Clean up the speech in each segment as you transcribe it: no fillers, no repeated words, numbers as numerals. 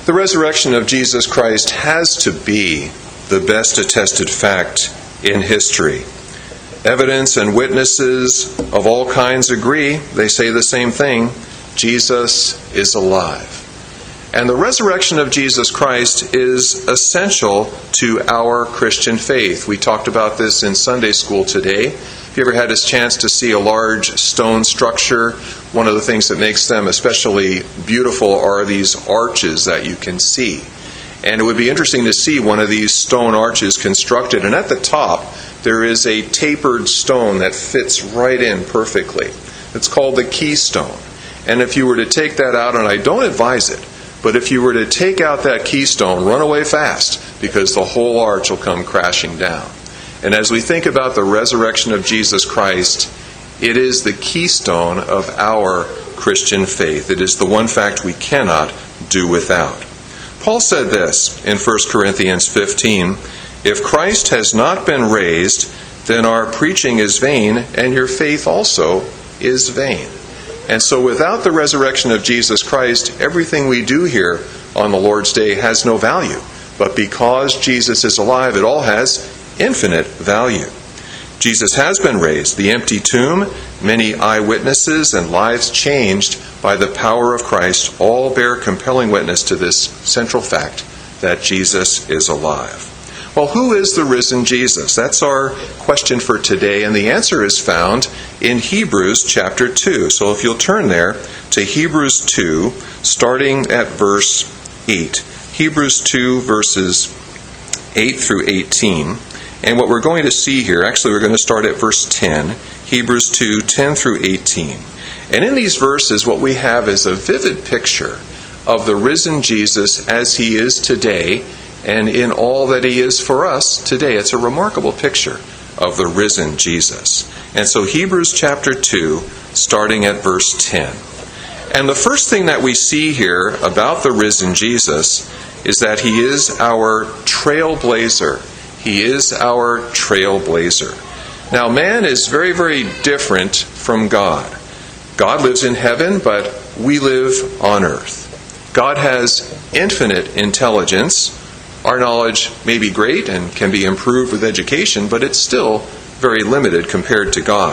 The resurrection of Jesus Christ has to be the best attested fact in history. Evidence and witnesses of all kinds agree. They say the same thing. Jesus is alive. And the resurrection of Jesus Christ is essential to our Christian faith. We talked about this in Sunday school today. If you ever had a chance to see a large stone structure, one of the things that makes them especially beautiful are these arches that you can see. And it would be interesting to see one of these stone arches constructed. And at the top, there is a tapered stone that fits right in perfectly. It's called the keystone. And if you were to take that out, and I don't advise it, but if you were to take out that keystone, run away fast, because the whole arch will come crashing down. And as we think about the resurrection of Jesus Christ, it is the keystone of our Christian faith. It is the one fact we cannot do without. Paul said this in 1 Corinthians 15, "If Christ has not been raised, then our preaching is vain, and your faith also is vain." And so without the resurrection of Jesus Christ, everything we do here on the Lord's Day has no value. But because Jesus is alive, it all has infinite value. Jesus has been raised. The empty tomb, many eyewitnesses, and lives changed by the power of Christ all bear compelling witness to this central fact that Jesus is alive. Well, who is the risen Jesus? That's our question for today, and the answer is found in Hebrews chapter 2. So if you'll turn there to Hebrews 2, starting at verse 8. Hebrews 2, verses 8 through 18. And what we're going to see here, actually we're going to start at verse 10, Hebrews 2, 10 through 18. And in these verses, what we have is a vivid picture of the risen Jesus as he is today, and in all that he is for us today. It's a remarkable picture of the risen Jesus. And so Hebrews chapter 2, starting at verse 10. And the first thing that we see here about the risen Jesus is that he is our trailblazer. He is our trailblazer. Now, man is very, very different from God. God lives in heaven, but we live on earth. God has infinite intelligence. Our knowledge may be great and can be improved with education, but it's still very limited compared to God.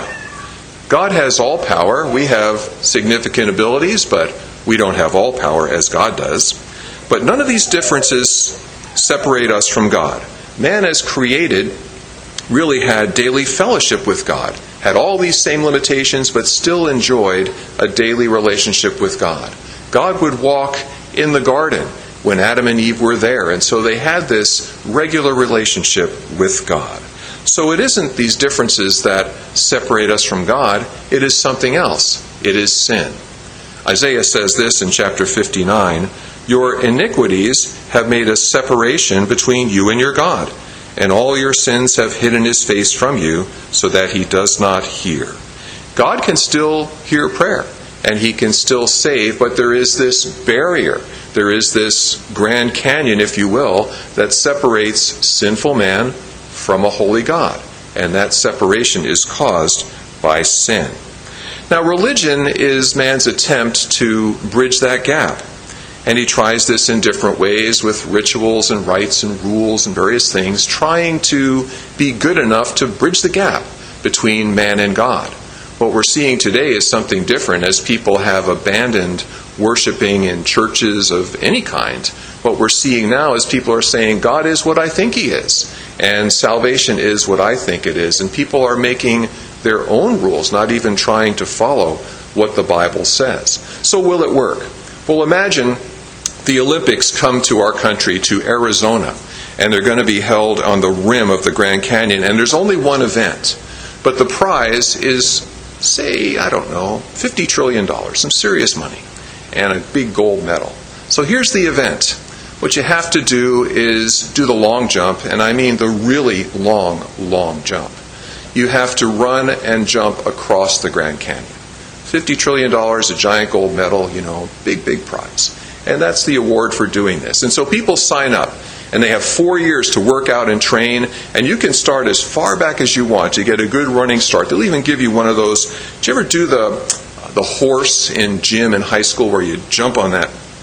God has all power. We have significant abilities, but we don't have all power as God does. But none of these differences separate us from God. Man as created really had daily fellowship with God, had all these same limitations, but still enjoyed a daily relationship with God. God would walk in the garden when Adam and Eve were there, and so they had this regular relationship with God. So it isn't these differences that separate us from God, it is something else. It is sin. Isaiah says this in chapter 59, "Your iniquities have made a separation between you and your God, and all your sins have hidden his face from you, so that he does not hear." God can still hear prayer, and he can still save, but there is this barrier. There is this Grand Canyon, if you will, that separates sinful man from a holy God. And that separation is caused by sin. Now, religion is man's attempt to bridge that gap. And he tries this in different ways with rituals and rites and rules and various things, trying to be good enough to bridge the gap between man and God. What we're seeing today is something different as people have abandoned worshiping in churches of any kind. What we're seeing now is people are saying, God is what I think he is, and salvation is what I think it is. And people are making their own rules, not even trying to follow what the Bible says. So will it work? Well, imagine the Olympics come to our country, to Arizona, and they're going to be held on the rim of the Grand Canyon, and there's only one event. But the prize is, say, I don't know, $50 trillion, some serious money, and a big gold medal. So here's the event. What you have to do is do the long jump, and I mean the really long, long jump. You have to run and jump across the Grand Canyon. $50 trillion, a giant gold medal, big, big prize. And that's the award for doing this. And so people sign up, and they have 4 years to work out and train, and you can start as far back as you want to get a good running start. They'll even give you one of those. Did you ever do the horse in gym in high school where you jump on that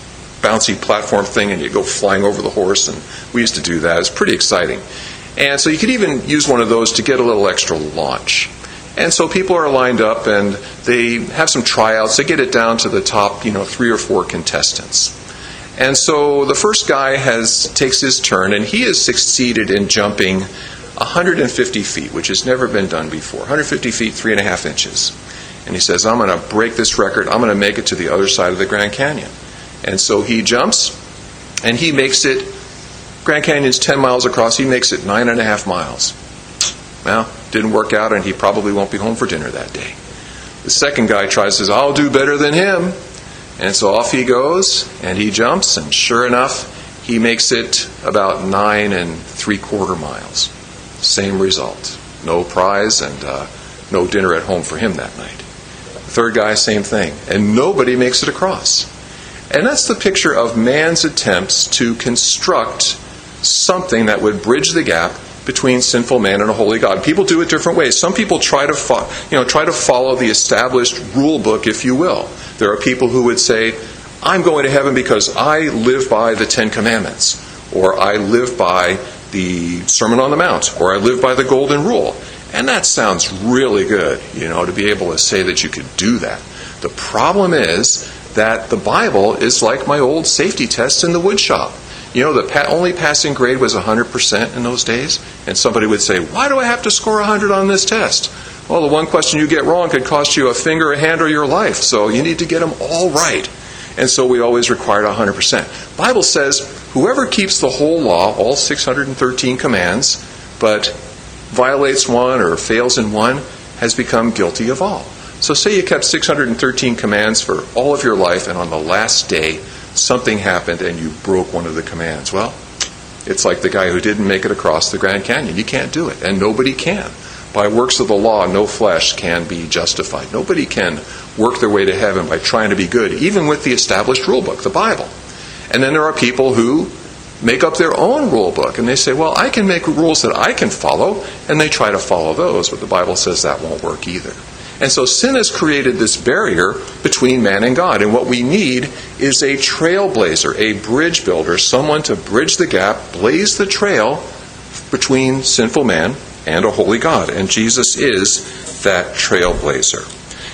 bouncy platform thing, and you go flying over the horse, and we used to do that. It's pretty exciting. And so you could even use one of those to get a little extra launch. And so people are lined up, and they have some tryouts. They get it down to the top, 3 or 4 contestants. And so the first guy takes his turn, and he has succeeded in jumping 150 feet, which has never been done before. 150 feet, 3.5 inches. And he says, I'm going to break this record. I'm going to make it to the other side of the Grand Canyon. And so he jumps, and he makes it. Grand Canyon's 10 miles across. He makes it 9.5 miles. Well, didn't work out, and he probably won't be home for dinner that day. The second guy says, I'll do better than him. And so off he goes, and he jumps, and sure enough, he makes it about 9.75 miles. Same result. No prize, and no dinner at home for him that night. The third guy, same thing. And nobody makes it across. And that's the picture of man's attempts to construct something that would bridge the gap between sinful man and a holy God. People do it different ways. Some people try to follow the established rule book, if you will. There are people who would say, I'm going to heaven because I live by the 10 Commandments, or I live by the Sermon on the Mount, or I live by the Golden Rule. And that sounds really good, to be able to say that you could do that. The problem is that the Bible is like my old safety test in the wood shop. The only passing grade was 100% in those days. And somebody would say, why do I have to score 100 on this test? Well, the one question you get wrong could cost you a finger, a hand, or your life. So you need to get them all right. And so we always required 100%. The Bible says, whoever keeps the whole law, all 613 commands, but violates one or fails in one, has become guilty of all. So say you kept 613 commands for all of your life, and on the last day, something happened and you broke one of the commands. Well, it's like the guy who didn't make it across the Grand Canyon. You can't do it, and nobody can. By works of the law, no flesh can be justified. Nobody can work their way to heaven by trying to be good, even with the established rule book, the Bible. And then there are people who make up their own rule book, and they say, well, I can make rules that I can follow, and they try to follow those, but the Bible says that won't work either. And so sin has created this barrier between man and God. And what we need is a trailblazer, a bridge builder, someone to bridge the gap, blaze the trail between sinful man and a holy God. And Jesus is that trailblazer.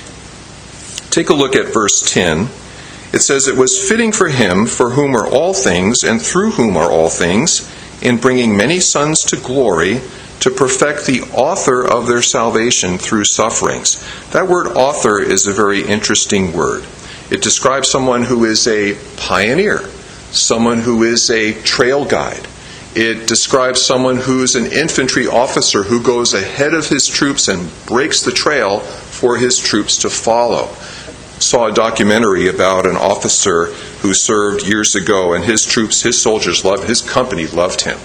Take a look at verse 10. It says, it was fitting for him, for whom are all things, and through whom are all things, in bringing many sons to glory, to perfect the author of their salvation through sufferings. That word author is a very interesting word. It describes someone who is a pioneer, someone who is a trail guide. It describes someone who's an infantry officer who goes ahead of his troops and breaks the trail for his troops to follow. Saw a documentary about an officer who served years ago, and his troops, his soldiers his company loved him.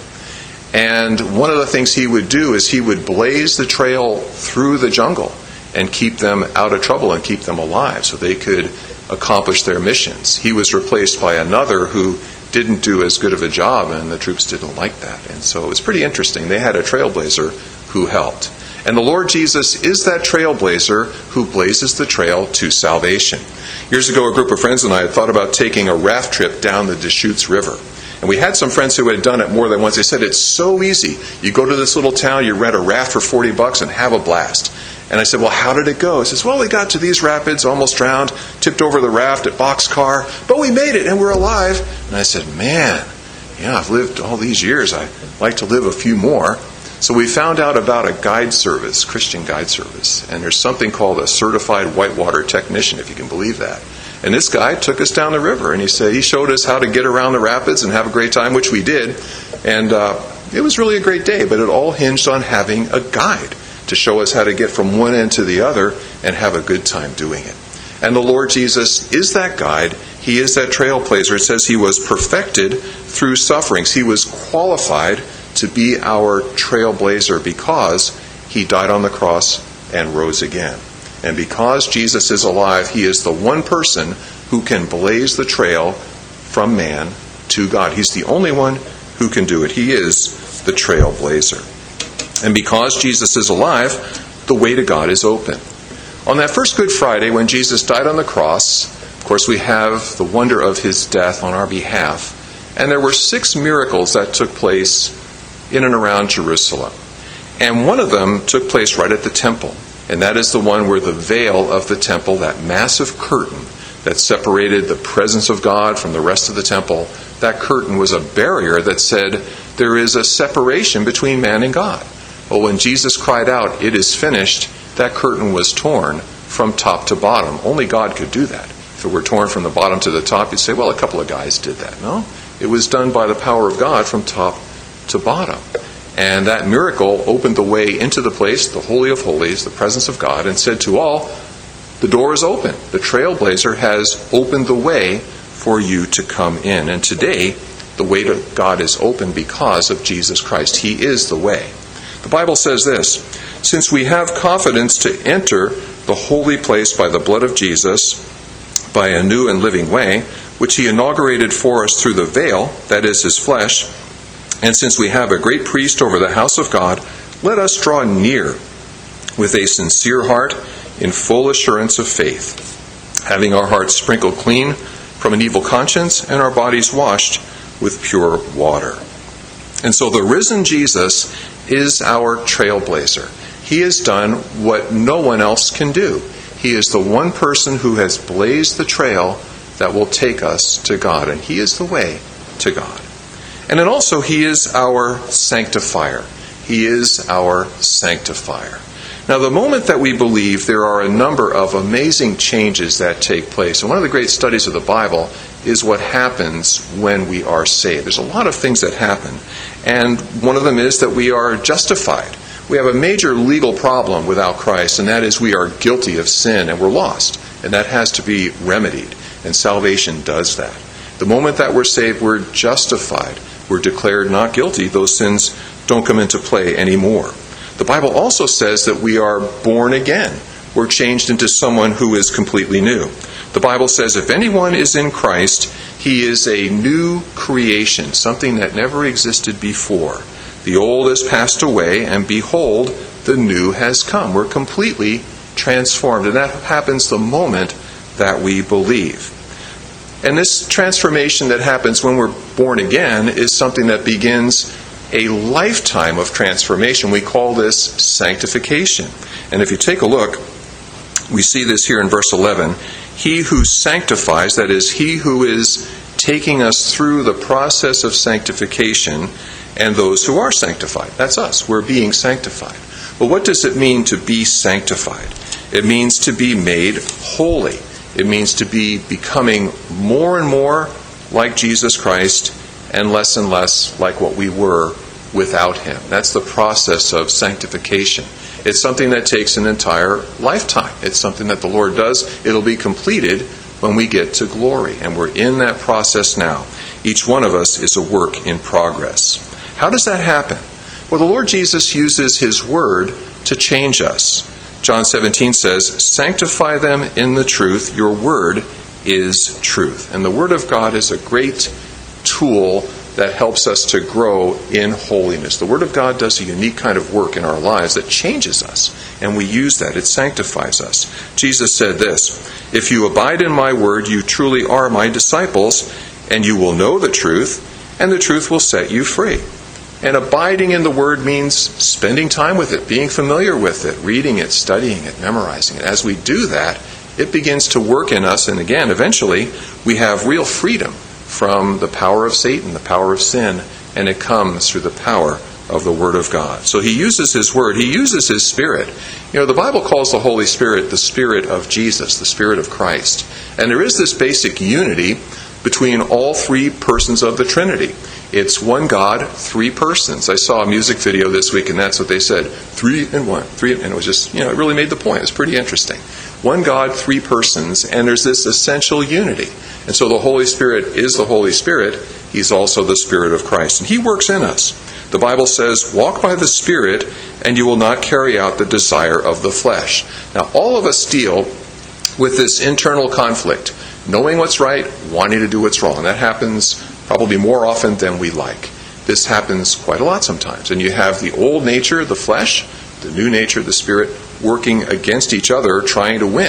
And one of the things he would do is he would blaze the trail through the jungle and keep them out of trouble and keep them alive so they could accomplish their missions. He was replaced by another who didn't do as good of a job, and the troops didn't like that. And so it was pretty interesting. They had a trailblazer who helped. And the Lord Jesus is that trailblazer who blazes the trail to salvation. Years ago, a group of friends and I had thought about taking a raft trip down the Deschutes River. And we had some friends who had done it more than once. They said, it's so easy. You go to this little town, you rent a raft for $40 and have a blast. And I said, well, how did it go? He says, well, we got to these rapids, almost drowned, tipped over the raft at Boxcar, but we made it and we're alive. And I said, man, I've lived all these years. I'd like to live a few more. So we found out about a guide service, Christian guide service. And there's something called a certified whitewater technician, if you can believe that. And this guy took us down the river, and he showed us how to get around the rapids and have a great time, which we did. And it was really a great day, but it all hinged on having a guide to show us how to get from one end to the other and have a good time doing it. And the Lord Jesus is that guide. He is that trailblazer. It says he was perfected through sufferings. He was qualified to be our trailblazer because he died on the cross and rose again. And because Jesus is alive, he is the one person who can blaze the trail from man to God. He's the only one who can do it. He is the trailblazer. And because Jesus is alive, the way to God is open. On that first Good Friday, when Jesus died on the cross, Of course, we have the wonder of his death on our behalf. And there were 6 miracles that took place in and around Jerusalem. And one of them took place right at the temple. And that is the one where the veil of the temple, that massive curtain that separated the presence of God from the rest of the temple, that curtain was a barrier that said there is a separation between man and God. Well, when Jesus cried out, "It is finished," that curtain was torn from top to bottom. Only God could do that. If it were torn from the bottom to the top, you'd say, well, a couple of guys did that. No, it was done by the power of God from top to bottom. And that miracle opened the way into the place, the Holy of Holies, the presence of God, and said to all, the door is open. The trailblazer has opened the way for you to come in. And today, the way to God is open because of Jesus Christ. He is the way. The Bible says this, "Since we have confidence to enter the holy place by the blood of Jesus, by a new and living way, which he inaugurated for us through the veil, that is his flesh, and since we have a great priest over the house of God, let us draw near with a sincere heart in full assurance of faith, having our hearts sprinkled clean from an evil conscience and our bodies washed with pure water." And so the risen Jesus is our trailblazer. He has done what no one else can do. He is the one person who has blazed the trail that will take us to God, and he is the way to God. And then also he is our sanctifier. He is our sanctifier. Now, the moment that we believe, there are a number of amazing changes that take place. And one of the great studies of the Bible is what happens when we are saved. There's a lot of things that happen. And one of them is that we are justified. We have a major legal problem without Christ, and that is we are guilty of sin and we're lost. And that has to be remedied. And salvation does that. The moment that we're saved, we're justified. We're declared not guilty. Those sins don't come into play anymore. The Bible also says that we are born again. We're changed into someone who is completely new. The Bible says if anyone is in Christ, he is a new creation, something that never existed before. The old has passed away, and behold, the new has come. We're completely transformed, and that happens the moment that we believe. And this transformation that happens when we're born again is something that begins a lifetime of transformation. We call this sanctification. And if you take a look, we see this here in verse 11. He who sanctifies, that is, he who is taking us through the process of sanctification, and those who are sanctified. That's us. We're being sanctified. But what does it mean to be sanctified? It means to be made holy. It means to be becoming more and more like Jesus Christ and less like what we were without him. That's the process of sanctification. It's something that takes an entire lifetime. It's something that the Lord does. It'll be completed when we get to glory. And we're in that process now. Each one of us is a work in progress. How does that happen? Well, the Lord Jesus uses his word to change us. John 17 says, "Sanctify them in the truth. Your word is truth." And the word of God is a great tool that helps us to grow in holiness. The word of God does a unique kind of work in our lives that changes us, and we use that. It sanctifies us. Jesus said this, "If you abide in my word, you truly are my disciples, and you will know the truth, and the truth will set you free." And abiding in the word means spending time with it, being familiar with it, reading it, studying it, memorizing it. As we do that, it begins to work in us, and again, eventually, we have real freedom from the power of Satan, the power of sin, and it comes through the power of the Word of God. So he uses his Word, he uses his Spirit. You know, the Bible calls the Holy Spirit the Spirit of Jesus, the Spirit of Christ. And there is this basic unity between all three persons of the Trinity. It's one God, three persons. I saw a music video this week, and that's what they said. 3 in 1. And it was just, it really made the point. It was pretty interesting. One God, three persons, and there's this essential unity. And so the Holy Spirit is the Holy Spirit. He's also the Spirit of Christ. And he works in us. The Bible says, "Walk by the Spirit, and you will not carry out the desire of the flesh." Now, all of us deal with this internal conflict. Knowing what's right, wanting to do what's wrong. That happens probably more often than we like. This happens quite a lot sometimes. And you have the old nature, the flesh, the new nature, the Spirit, working against each other, trying to win.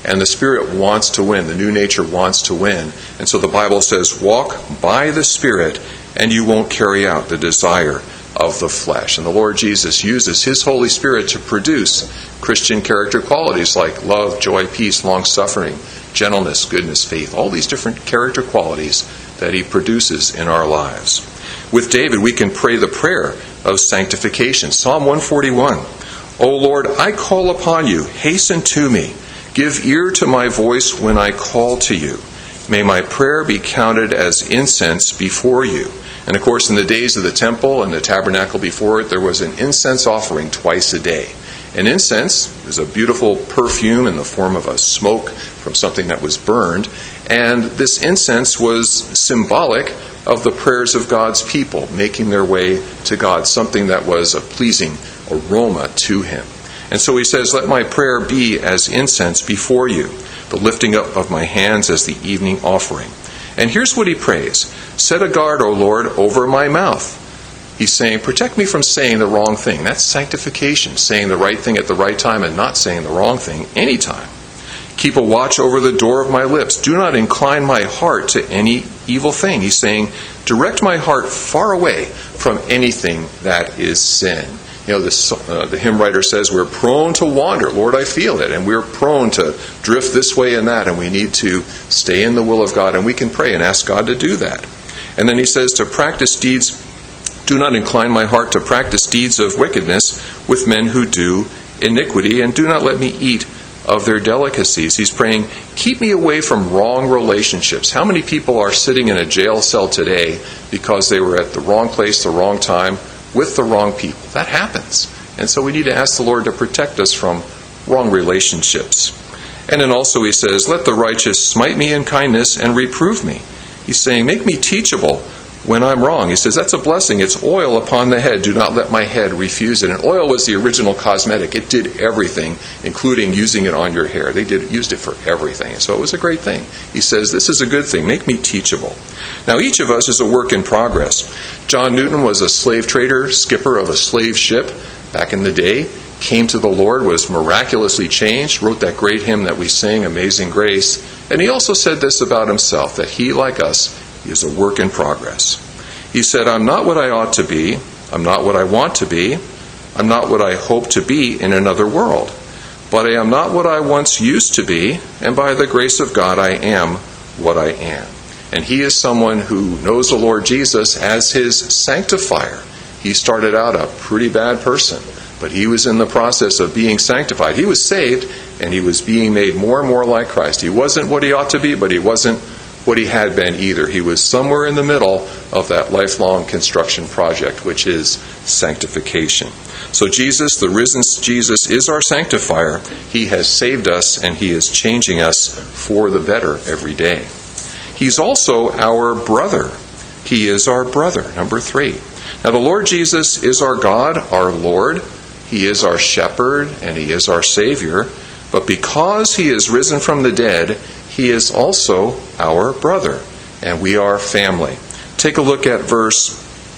And the Spirit wants to win. The new nature wants to win. And so the Bible says, walk by the Spirit and you won't carry out the desire of the flesh. And the Lord Jesus uses His Holy Spirit to produce Christian character qualities like love, joy, peace, long-suffering, gentleness, goodness, faith. All these different character qualities that He produces in our lives. With David, we can pray the prayer of sanctification. Psalm 141. O Lord, I call upon you. Hasten to me. Give ear to my voice when I call to you. May my prayer be counted as incense before you. And of course, in the days of the temple and the tabernacle before it, there was an incense offering twice a day. And incense is a beautiful perfume in the form of a smoke from something that was burned. And this incense was symbolic of the prayers of God's people, making their way to God, something that was a pleasing aroma to Him. And so he says, let my prayer be as incense before you, the lifting up of my hands as the evening offering. And here's what he prays. Set a guard, O Lord, over my mouth. He's saying, protect me from saying the wrong thing. That's sanctification, saying the right thing at the right time and not saying the wrong thing anytime. Keep a watch over the door of my lips. Do not incline my heart to any evil thing. He's saying, direct my heart far away from anything that is sin. You know, the hymn writer says we're prone to wander. Lord, I feel it. And we're prone to drift this way and that. And we need to stay in the will of God. And we can pray and ask God to do that. And then he says to practice deeds, do not incline my heart to practice deeds of wickedness with men who do iniquity. And do not let me eat of their delicacies. He's praying, keep me away from wrong relationships. How many people are sitting in a jail cell today because they were at the wrong place, the wrong time, with the wrong people? That happens. And so we need to ask the Lord to protect us from wrong relationships. And then also he says, let the righteous smite me in kindness and reprove me. He's saying, make me teachable when I'm wrong. He says, that's a blessing. It's oil upon the head. Do not let my head refuse it. And oil was the original cosmetic. It did everything, including using it on your hair. They used it for everything. And so it was a great thing. He says, this is a good thing. Make me teachable. Now, each of us is a work in progress. John Newton was a slave trader, skipper of a slave ship back in the day, came to the Lord, was miraculously changed, wrote that great hymn that we sing, Amazing Grace. And he also said this about himself, that he, like us, is a work in progress. He said, I'm not what I ought to be. I'm not what I want to be. I'm not what I hope to be in another world. But I am not what I once used to be, and by the grace of God I am what I am. And he is someone who knows the Lord Jesus as his sanctifier. He started out a pretty bad person, but he was in the process of being sanctified. He was saved, and he was being made more and more like Christ. He wasn't what he ought to be, but he wasn't what he had been either. He was somewhere in the middle of that lifelong construction project, which is sanctification. So Jesus, the risen Jesus, is our sanctifier. He has saved us, and he is changing us for the better every day. He's also our brother. He is our brother, number 3. Now, the Lord Jesus is our God, our Lord. He is our shepherd, and he is our Savior. But because he is risen from the dead, he is also our brother, and we are family. Take a look at verse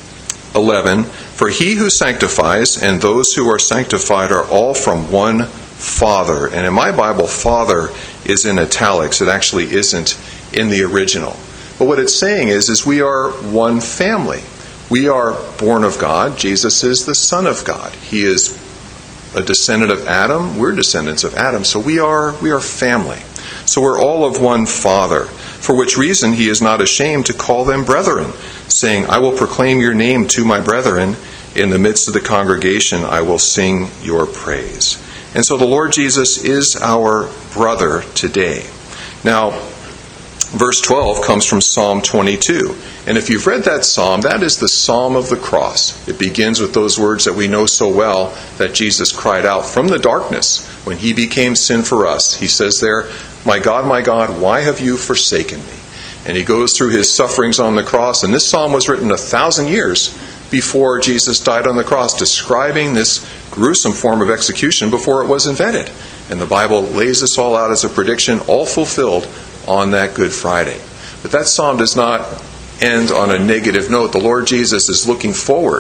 11. For he who sanctifies and those who are sanctified are all from one Father. And in my Bible, Father is in italics. It actually isn't in the original. But what it's saying is we are one family. We are born of God. Jesus is the Son of God. He is a descendant of Adam. We're descendants of Adam. So we are family. So we're all of one Father, for which reason he is not ashamed to call them brethren, saying, I will proclaim your name to my brethren. In the midst of the congregation I will sing your praise. And so the Lord Jesus is our brother today. Now, verse 12 comes from Psalm 22. And if you've read that psalm, that is the Psalm of the Cross. It begins with those words that we know so well, that Jesus cried out from the darkness when he became sin for us. He says there, my God, why have you forsaken me? And he goes through his sufferings on the cross. And this psalm was written 1,000 years before Jesus died on the cross, describing this gruesome form of execution before it was invented. And the Bible lays this all out as a prediction, all fulfilled on that Good Friday. But that psalm does not end on a negative note. The Lord Jesus is looking forward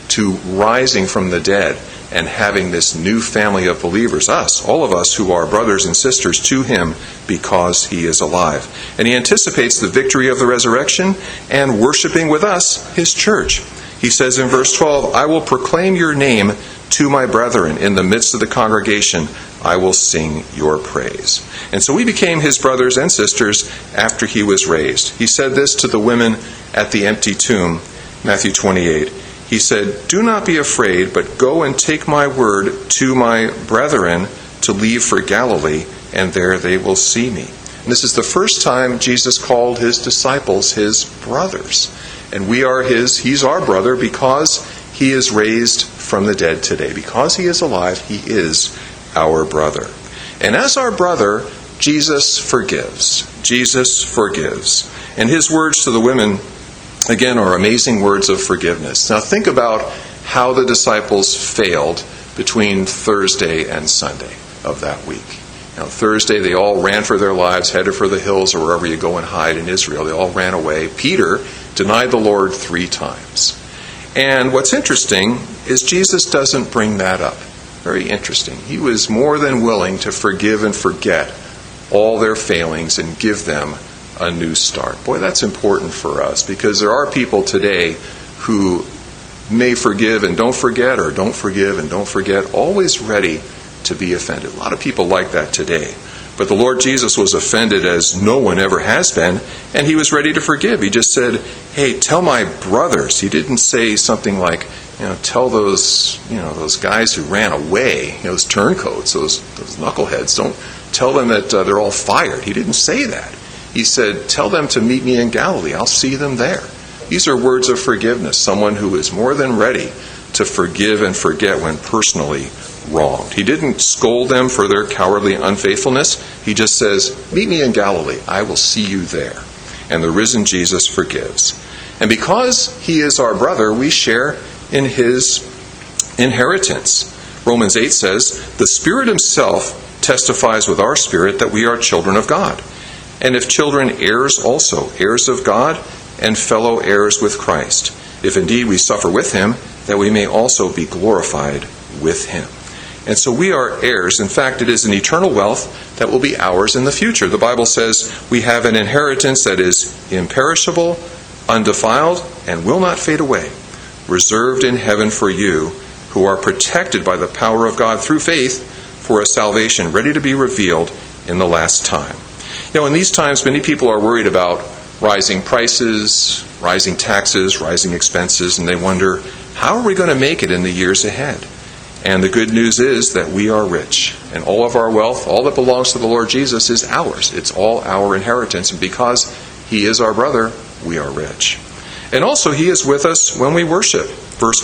to rising from the dead and having this new family of believers, us, all of us who are brothers and sisters to him because he is alive. And he anticipates the victory of the resurrection and worshiping with us, his church. He says in verse 12, I will proclaim your name to my brethren. In the midst of the congregation, I will sing your praise. And so we became his brothers and sisters after he was raised. He said this to the women at the empty tomb, Matthew 28. He said, do not be afraid, but go and take my word to my brethren to leave for Galilee, and there they will see me. And this is the first time Jesus called his disciples his brothers. And we are he's our brother because he is raised from the dead today. Because he is alive, he is our brother. And as our brother, Jesus forgives. Jesus forgives. And his words to the women, again, are amazing words of forgiveness. Now think about how the disciples failed between Thursday and Sunday of that week. Now, Thursday, they all ran for their lives, headed for the hills or wherever you go and hide in Israel. They all ran away. Peter denied the Lord 3 times. And what's interesting is Jesus doesn't bring that up. Very interesting. He was more than willing to forgive and forget all their failings and give them a new start. Boy, that's important for us because there are people today who may forgive and don't forget, or don't forgive and don't forget, always ready to be offended. A lot of people like that today. But the Lord Jesus was offended as no one ever has been, and he was ready to forgive. He just said, hey, tell my brothers. He didn't say something like, tell those guys who ran away, those turncoats, those knuckleheads, don't tell them that they're all fired. He didn't say that. He said, tell them to meet me in Galilee. I'll see them there. These are words of forgiveness. Someone who is more than ready to forgive and forget when personally wronged. He didn't scold them for their cowardly unfaithfulness. He just says, meet me in Galilee. I will see you there. And the risen Jesus forgives. And because he is our brother, we share in his inheritance. Romans 8 says, the Spirit himself testifies with our spirit that we are children of God. And if children, heirs also, heirs of God and fellow heirs with Christ, if indeed we suffer with him, that we may also be glorified with him. And so we are heirs. In fact, it is an eternal wealth that will be ours in the future. The Bible says we have an inheritance that is imperishable, undefiled, and will not fade away, reserved in heaven for you, who are protected by the power of God through faith for a salvation ready to be revealed in the last time. In these times, many people are worried about rising prices, rising taxes, rising expenses, and they wonder, how are we going to make it in the years ahead? And the good news is that we are rich. And all of our wealth, all that belongs to the Lord Jesus, is ours. It's all our inheritance. And because he is our brother, we are rich. And also he is with us when we worship. Verse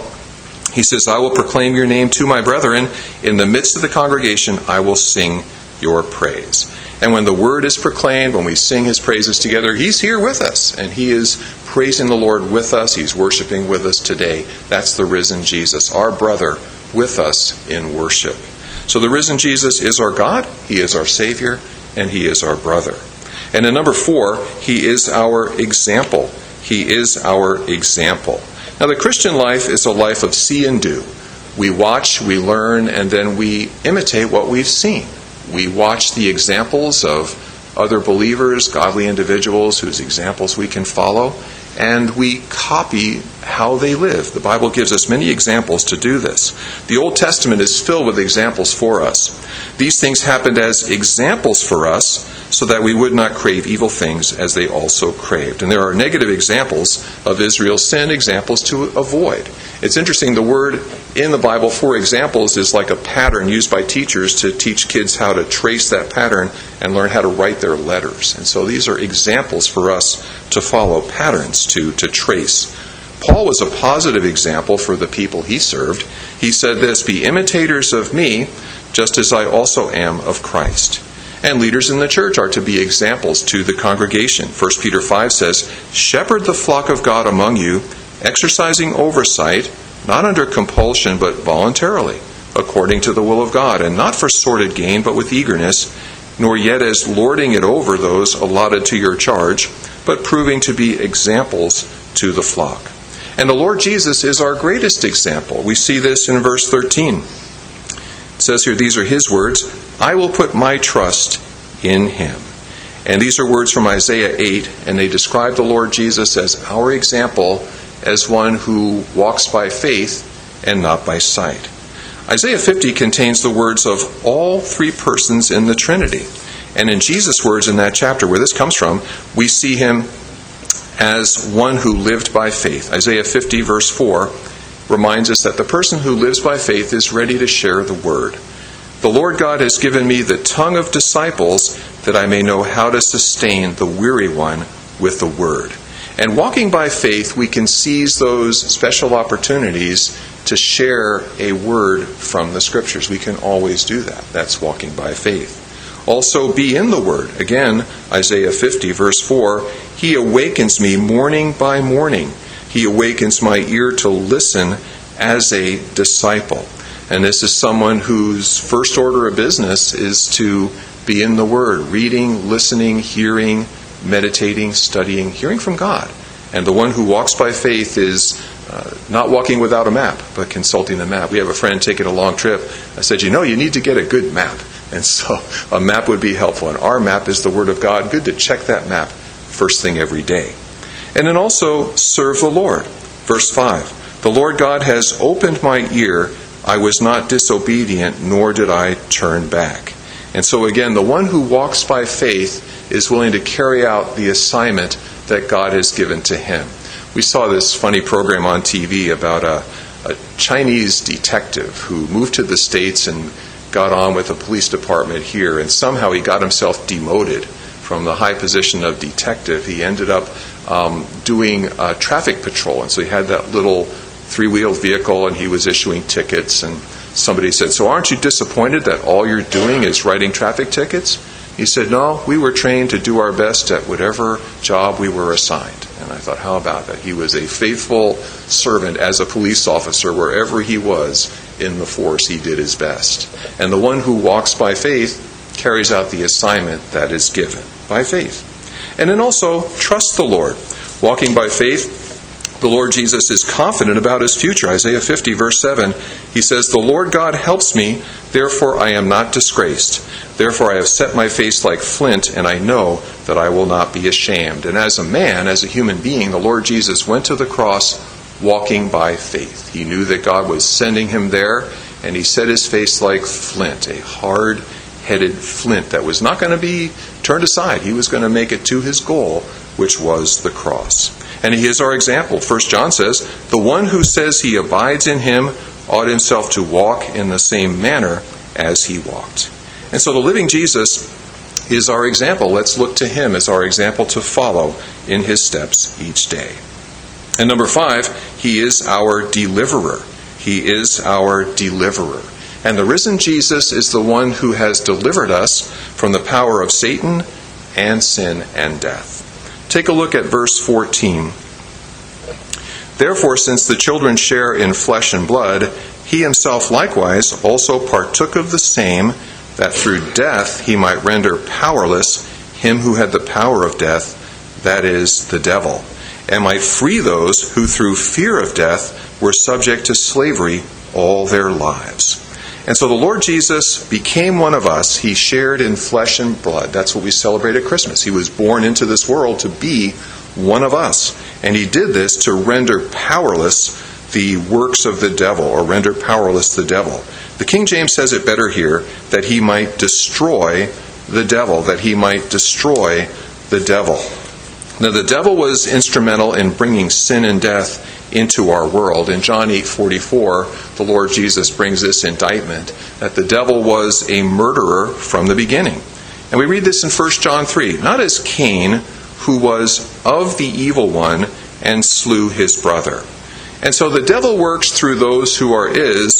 12, he says, I will proclaim your name to my brethren. In the midst of the congregation, I will sing your praise. And when the word is proclaimed, when we sing his praises together, he's here with us. And he is praising the Lord with us. He's worshiping with us today. That's the risen Jesus, our brother, with us in worship. So the risen Jesus is our God, he is our Savior, and he is our brother. And in number 4, he is our example. He is our example. Now the Christian life is a life of see and do. We watch, we learn, and then we imitate what we've seen. We watch the examples of other believers, godly individuals whose examples we can follow, and we copy how they live. The Bible gives us many examples to do this. The Old Testament is filled with examples for us. These things happened as examples for us so that we would not crave evil things as they also craved. And there are negative examples of Israel's sin, examples to avoid. It's interesting, the word in the Bible for examples is like a pattern used by teachers to teach kids how to trace that pattern and learn how to write their letters. And so these are examples for us to follow, patterns to trace. Paul was a positive example for the people he served. He said this, be imitators of me, just as I also am of Christ. And leaders in the church are to be examples to the congregation. 1 Peter 5 says, shepherd the flock of God among you, exercising oversight, not under compulsion, but voluntarily, according to the will of God, and not for sordid gain, but with eagerness, nor yet as lording it over those allotted to your charge, but proving to be examples to the flock. And the Lord Jesus is our greatest example. We see this in verse 13. It says here, these are his words, I will put my trust in him. And these are words from Isaiah 8, and they describe the Lord Jesus as our example, as one who walks by faith and not by sight. Isaiah 50 contains the words of all three persons in the Trinity. And in Jesus' words in that chapter, where this comes from, we see him as one who lived by faith. Isaiah 50 verse 4 reminds us that the person who lives by faith is ready to share the word. The Lord God has given me the tongue of disciples that I may know how to sustain the weary one with the word. And walking by faith, we can seize those special opportunities to share a word from the Scriptures. We can always do that. That's walking by faith. Also, be in the Word. Again, Isaiah 50, verse 4, he awakens me morning by morning. He awakens my ear to listen as a disciple. And this is someone whose first order of business is to be in the Word, reading, listening, hearing, meditating, studying, hearing from God. And the one who walks by faith is not walking without a map, but consulting the map. We have a friend taking a long trip. I said, you need to get a good map. And so a map would be helpful. And our map is the Word of God. Good to check that map first thing every day. And then also serve the Lord. Verse 5, the Lord God has opened my ear. I was not disobedient, nor did I turn back. And so again, the one who walks by faith is willing to carry out the assignment that God has given to him. We saw this funny program on TV about a Chinese detective who moved to the States and got on with the police department here, and somehow he got himself demoted from the high position of detective. He ended up doing traffic patrol, and so he had that little three-wheeled vehicle, and he was issuing tickets, and somebody said, so aren't you disappointed that all you're doing is writing traffic tickets? He said, no, we were trained to do our best at whatever job we were assigned. And I thought, how about that? He was a faithful servant as a police officer. Wherever he was in the force, he did his best. And the one who walks by faith carries out the assignment that is given by faith. And then also, trust the Lord. Walking by faith, the Lord Jesus is confident about his future. Isaiah 50, verse 7, he says, the Lord God helps me, therefore I am not disgraced. Therefore I have set my face like flint, and I know that I will not be ashamed. And as a man, as a human being, the Lord Jesus went to the cross walking by faith. He knew that God was sending him there, and he set his face like flint, a hard-headed flint that was not going to be turned aside. He was going to make it to his goal, which was the cross. And he is our example. 1 John says, the one who says he abides in him ought himself to walk in the same manner as he walked. And so the living Jesus is our example. Let's look to him as our example to follow in his steps each day. And number 5, he is our deliverer. He is our deliverer. And the risen Jesus is the one who has delivered us from the power of Satan and sin and death. Take a look at verse 14. Therefore, since the children share in flesh and blood, he himself likewise also partook of the same, that through death he might render powerless him who had the power of death, that is, the devil, and might free those who through fear of death were subject to slavery all their lives. And so the Lord Jesus became one of us. He shared in flesh and blood. That's what we celebrate at Christmas. He was born into this world to be one of us. And he did this to render powerless the works of the devil, or render powerless the devil. The King James says it better here, that he might destroy the devil, that he might destroy the devil. Now the devil was instrumental in bringing sin and death into our world. In John 8:44, the Lord Jesus brings this indictment, that the devil was a murderer from the beginning. And we read this in 1 John 3, not as Cain, who was of the evil one and slew his brother. And so the devil works through those who are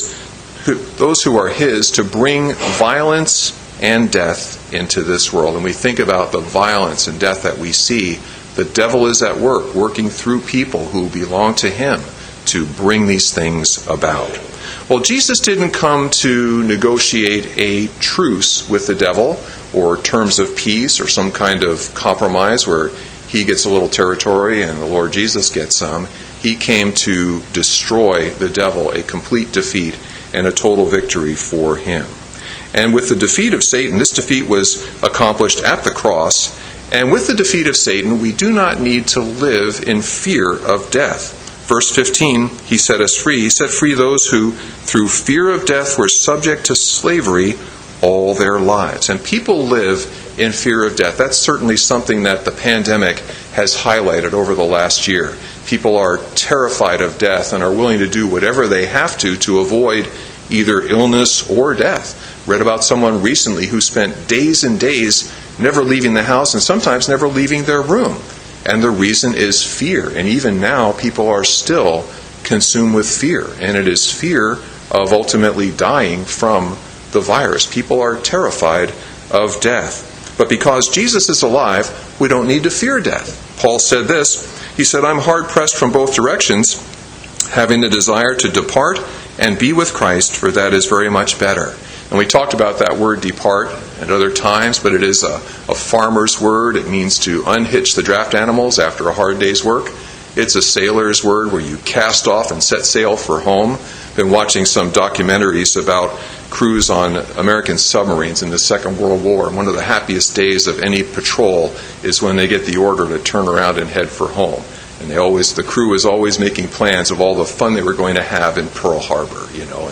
his to bring violence and death into this world. And we think about the violence and death that we see. The devil is at work, working through people who belong to him to bring these things about. Well, Jesus didn't come to negotiate a truce with the devil, or terms of peace, or some kind of compromise where he gets a little territory and the Lord Jesus gets some. he came to destroy the devil, a complete defeat and a total victory for him. And with the defeat of Satan, this defeat was accomplished at the cross. And with the defeat of Satan, we do not need to live in fear of death. Verse 15, he set us free. He set free those who, through fear of death, were subject to slavery all their lives. And people live in fear of death. That's certainly something that the pandemic has highlighted over the last year. People are terrified of death and are willing to do whatever they have to avoid either illness or death. Read about someone recently who spent days and days never leaving the house and sometimes never leaving their room. And the reason is fear. And even now, people are still consumed with fear. And it is fear of ultimately dying from the virus. People are terrified of death. But because Jesus is alive, we don't need to fear death. Paul said this. He said, I'm hard pressed from both directions, having the desire to depart and be with Christ, for that is very much better. And we talked about that word depart at other times, but it is a farmer's word. It means to unhitch the draft animals after a hard day's work. It's a sailor's word where you cast off and set sail for home. Been watching some documentaries about crews on American submarines in the Second World War. And one of the happiest days of any patrol is when they get the order to turn around and head for home. And the crew is always making plans of all the fun they were going to have in Pearl Harbor,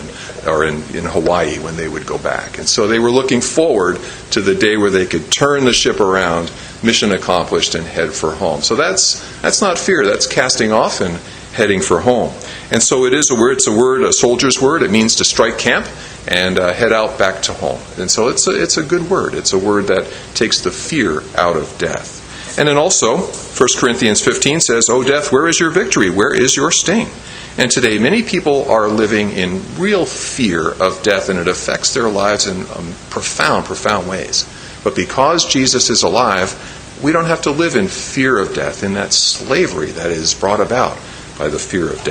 or in Hawaii when they would go back. And so they were looking forward to the day where they could turn the ship around, mission accomplished, and head for home. So that's not fear. That's casting off and heading for home. And so it is a word. It's a soldier's word. It means to strike camp and head out back to home. And so it's a good word. It's a word that takes the fear out of death. And then also, 1 Corinthians 15 says, O death, where is your victory? Where is your sting? And today, many people are living in real fear of death, and it affects their lives in profound, profound ways. But because Jesus is alive, we don't have to live in fear of death, in that slavery that is brought about by the fear of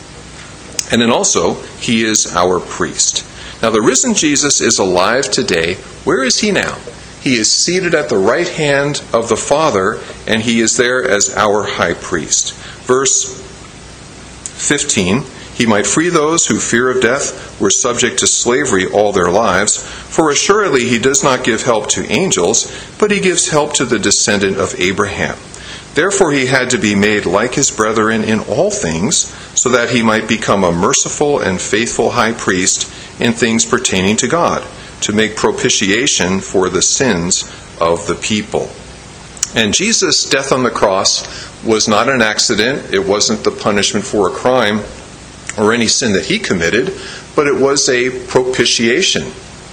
death. And then also, he is our priest. Now, the risen Jesus is alive today. Where is he now? He is seated at the right hand of the Father, and he is there as our high priest. Verse 15, he might free those who fear of death were subject to slavery all their lives, for assuredly he does not give help to angels, but he gives help to the descendant of Abraham. Therefore he had to be made like his brethren in all things, so that he might become a merciful and faithful high priest in things pertaining to God, to make propitiation for the sins of the people. And Jesus' death on the cross was not an accident. It wasn't the punishment for a crime or any sin that he committed, but it was a propitiation.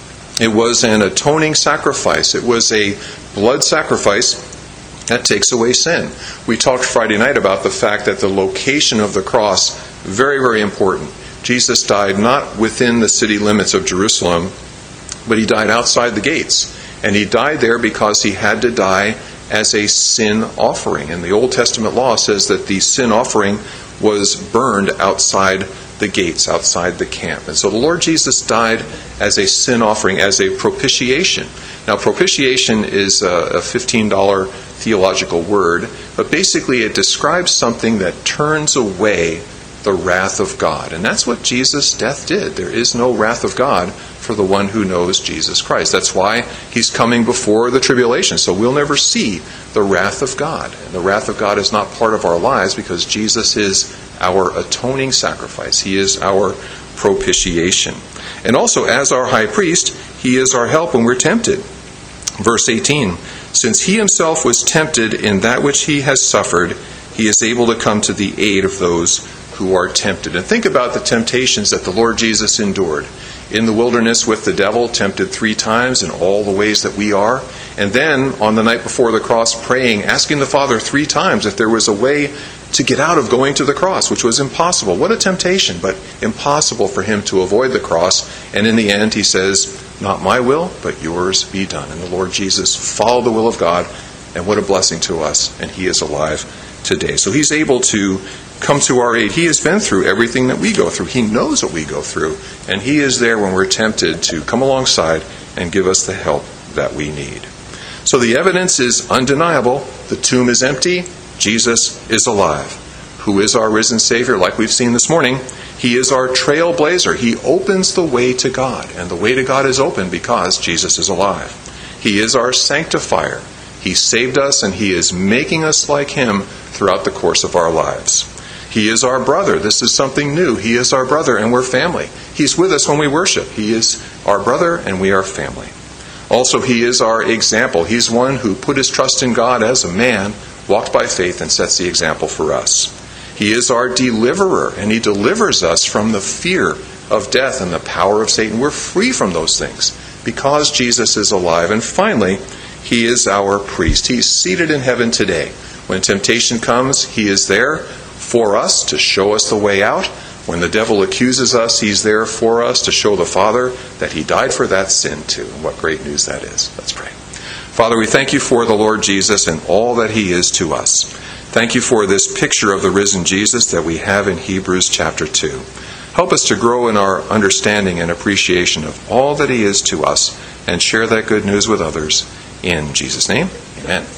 It was an atoning sacrifice. It was a blood sacrifice that takes away sin. We talked Friday night about the fact that the location of the cross, very, very important. Jesus died not within the city limits of Jerusalem, but he died outside the gates. And he died there because he had to die as a sin offering. And the Old Testament law says that the sin offering was burned outside the gates, outside the camp. And so the Lord Jesus died as a sin offering, as a propitiation. Now, propitiation is a $15 theological word, but basically it describes something that turns away the wrath of God. And that's what Jesus' death did. There is no wrath of God for the one who knows Jesus Christ. That's why he's coming before the tribulation. So we'll never see the wrath of God. And the wrath of God is not part of our lives because Jesus is our atoning sacrifice. He is our propitiation. And also, as our high priest, he is our help when we're tempted. Verse 18, since he himself was tempted in that which he has suffered, he is able to come to the aid of those who are tempted. And think about the temptations that the Lord Jesus endured. In the wilderness with the devil, tempted 3 times in all the ways that we are. And then on the night before the cross, praying, asking the Father 3 times if there was a way to get out of going to the cross, which was impossible. What a temptation, but impossible for him to avoid the cross. And in the end, he says, not my will, but yours be done. And the Lord Jesus followed the will of God, and what a blessing to us. And he is alive today. So he's able to come to our aid. He has been through everything that we go through. He knows what we go through. And he is there when we're tempted to come alongside and give us the help that we need. So the evidence is undeniable. The tomb is empty. Jesus is alive. who is our risen Savior, like we've seen this morning. He is our trailblazer. He opens the way to God, and the way to God is open because Jesus is alive. He is our sanctifier. He saved us, and He is making us like Him throughout the course of our lives. He is our brother. This is something new. He is our brother, and we're family. He's with us when we worship. He is our brother, and we are family. Also, He is our example. He's one who put his trust in God as a man, walked by faith, and sets the example for us. He is our deliverer, and He delivers us from the fear of death and the power of Satan. We're free from those things because Jesus is alive. And finally, He is our priest. He's seated in heaven today. When temptation comes, He is there for us to show us the way out. When the devil accuses us, He's there for us to show the Father that He died for that sin too. And what great news that is. Let's pray. Father, we thank You for the Lord Jesus and all that He is to us. Thank You for this picture of the risen Jesus that we have in Hebrews chapter 2. Help us to grow in our understanding and appreciation of all that He is to us and share that good news with others. In Jesus' name, amen.